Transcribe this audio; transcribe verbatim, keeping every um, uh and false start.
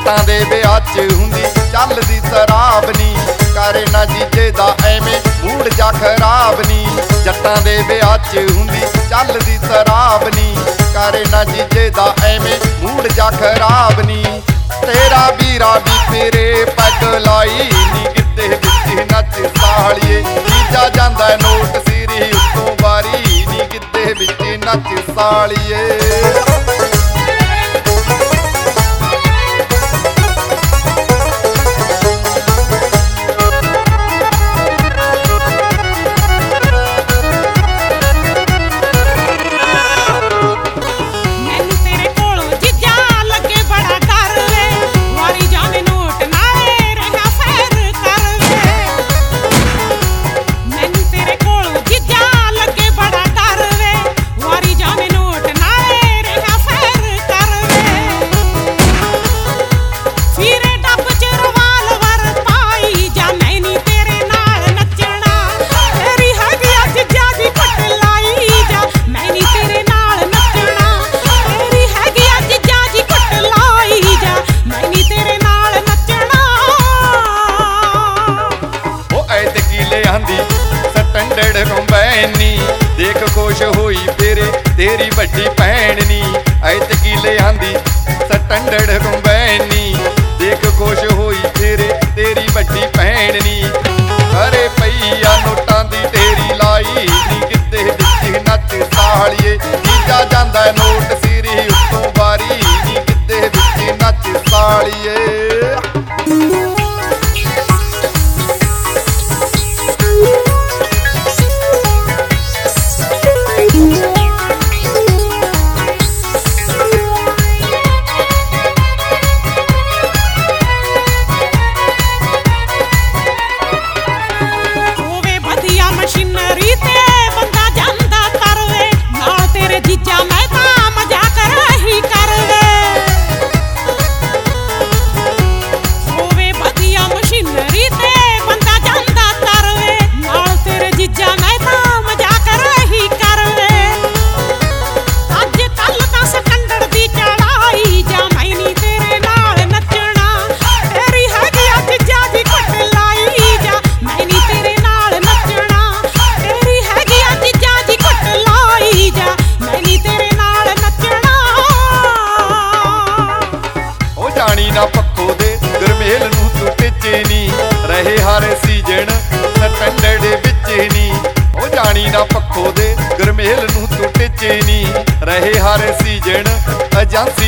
ਜੱਟਾਂ ਦੇ ਵਿਆਹ 'ਚ ਹੁੰਦੀ ਚੱਲਦੀ ਸ਼ਰਾਬ ਨੀ, ਕਰੇ ਨਾ ਜੀਜੇ ਦਾ ਐਵੇਂ ਮੂਡ ਜਾ ਖਰਾਬ ਨੀ। ਜੱਟਾਂ ਦੇ ਵਿਆਹ 'ਚ ਹੁੰਦੀ ਚੱਲਦੀ ਸ਼ਰਾਬ ਨੀ, ਕਰੇ ਨਾ ਜੀਜੇ ਦਾ ਐਵੇਂ ਮੂਡ ਜਾ ਖਰਾਬ ਨੀ। ਤੇਰਾ ਵੀਰਾ ਵੀ ਫੇਰੇ ਪੱਗ ਲਾਈ ਨੀ, ਗਿੱਧੇ ਵਿੱਚ ਨੱਚ ਸਾਲੀਏ ਜੀਜਾ ਜਾਂਦਾ ਨੋਟ ਸਿਰੀ ਉੱਤੋਂ ਵਾਰੀ ਨੀ, ਗਿੱਧੇ ਵਿੱਚ ਨੱਚ ਸਾਲੀਏ। ਸਟੈਂਡਰਡ ਕੰਬਾਈਨੀ ਦੇਖ ਖੁਸ਼ ਹੋਈ ਤੇਰੇ ਤੇਰੀ ਵੱਡੀ ਭੈਣ ਨੀ, ਐਤਕੀ ਲਿਆਂਦੀ ਸਟੈਂਡਰਡ ਕੰਬਾਈਨੀ ਦੇਖ ਖੁਸ਼ ਹੋਈ ਤੇਰੇ ਤੇਰੀ ਵੱਡੀ ਭੈਣ ਨੀ। ਅਰੇ ਪਈਆ ਨੋਟਾਂ ਦੀ ਢੇਰੀ ਲਾਈ ਨੀ, ਗਿੱਧੇ ਵਿੱਚ ਨੱਚ ਸਾਲੀਏ ਜੀਜਾ ਜਾਂਦਾ ਨੋਟ ਸਿਰੀ ਉੱਤੋਂ ਵਾਰੀ ਨੀ, ਗਿੱਧੇ ਵਿੱਚ ਨੱਚ ਸਾਲੀਏ। ਨਾ ਪੱਖੋ ਦੇ ਗੁਰਮੇਲ ਨੂੰ ਤੂੰ ਟਿੱਚੇ ਨੀ, ਰਹੇ ਹਰ ਸੀਜਨ ਸਟੈਂਡਰਡ ਵਿੱਚ ਨੀ। ਉਹ ਜਾਣੀ ਨਾ ਪੱਖੋ ਦੇ ਗੁਰਮੇਲ ਨੂੰ ਤੂੰ ਟਿੱਚੇ ਨੀ, ਰਹੇ ਹਰ ਸੀਜਨ ਏਜੰਸੀ